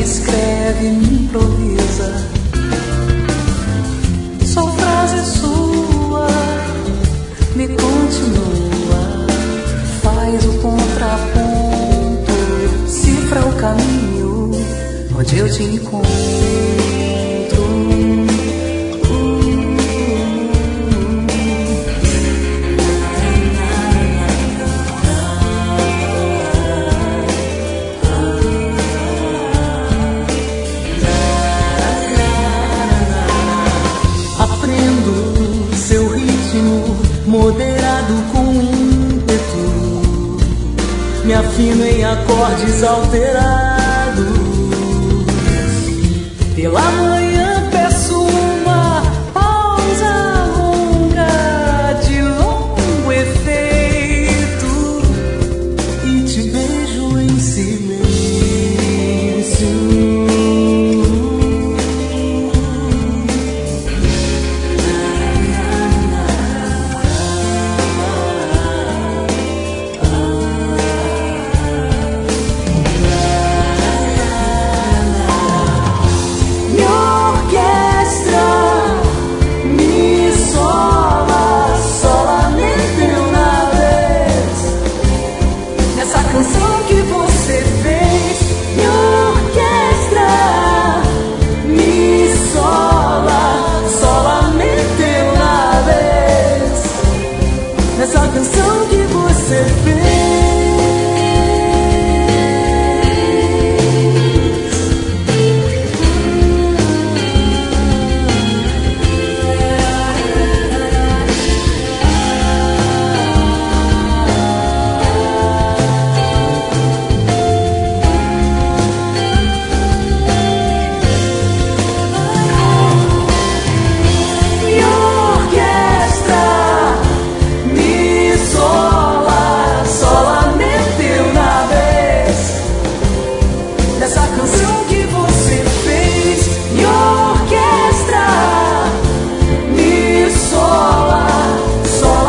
escreve, me improvisa. Só frase sua me continua, faz o contraponto, cifra o caminho onde eu te encontro. Moderado com ímpeto, me afino em acordes alterados. Pela manhã peço uma pausa longa de longo efeito e te beijo em silêncio. Essa canção que você fez.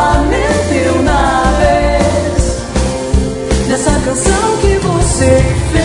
Essa canção que você fez.